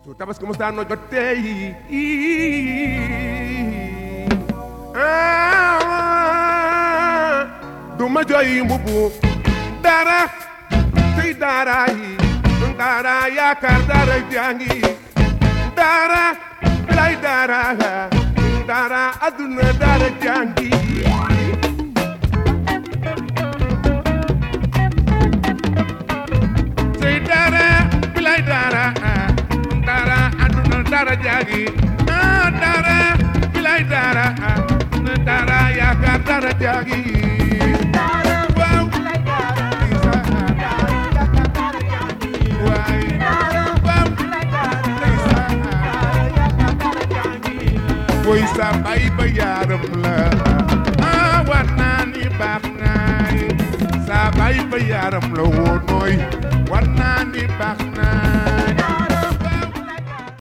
su tabaski musaano jotee du ma jooy mbubu dara tey dara yi dara yaakaar dara jàngi dara lay dara dara aduna dara jàngi tey dara lay dara dara aduna dara jàngi dara lay dara dara yaakaar dara jàngi woy sa bay ba yaaram la war naa ni baax naay sa bay ba yaaram la woo nooy war naa ni baax naay